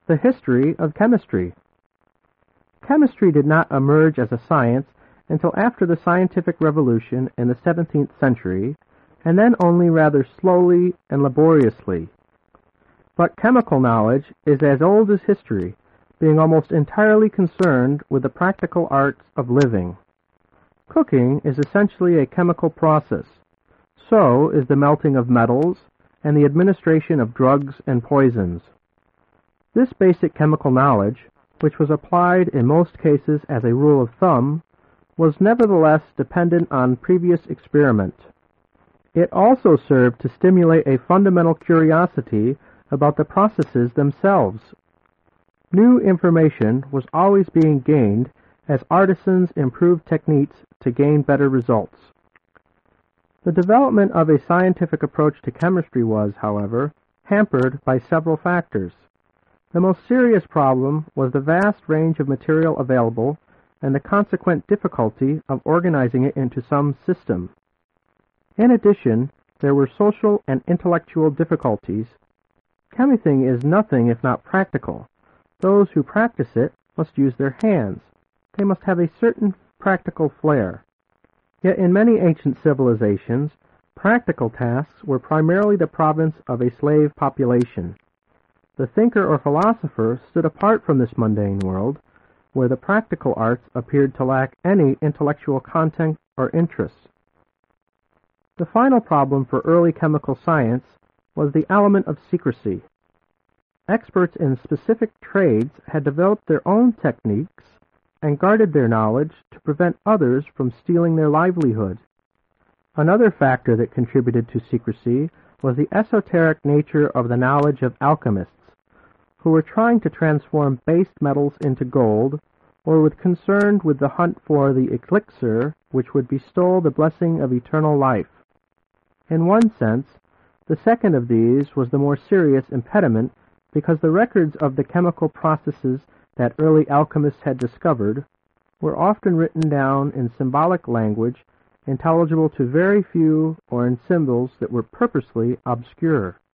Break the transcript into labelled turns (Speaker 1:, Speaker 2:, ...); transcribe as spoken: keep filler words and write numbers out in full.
Speaker 1: The history of chemistry. Chemistry did not emerge as a science until after the scientific revolution in the seventeenth century, and then only rather slowly and laboriously. But chemical knowledge is as old as history, being almost entirely concerned with the practical arts of living. Cooking is essentially a chemical process. So is the melting of metals and the administration of drugs and poisons. This basic chemical knowledge, which was applied in most cases as a rule of thumb, was nevertheless dependent on previous experiment. It also served to stimulate a fundamental curiosity about the processes themselves. New information was always being gained as artisans improved techniques to gain better results. The development of a scientific approach to chemistry was, however, hampered by several factors. The most serious problem was the vast range of material available and the consequent difficulty of organizing it into some system. In addition, there were social and intellectual difficulties. Chemistry is nothing if not practical. Those who practice it must use their hands. They must have a certain practical flair. Yet in many ancient civilizations, practical tasks were primarily the province of a slave population. The thinker or philosopher stood apart from this mundane world, where the practical arts appeared to lack any intellectual content or interest. The final problem for early chemical science was the element of secrecy. Experts in specific trades had developed their own techniques and guarded their knowledge to prevent others from stealing their livelihood. Another factor that contributed to secrecy was the esoteric nature of the knowledge of alchemists, who were trying to transform base metals into gold, or were concerned with the hunt for the elixir which would bestow the blessing of eternal life. In one sense, the second of these was the more serious impediment because the records of the chemical processes that early alchemists had discovered were often written down in symbolic language intelligible to very few or in symbols that were purposely obscure.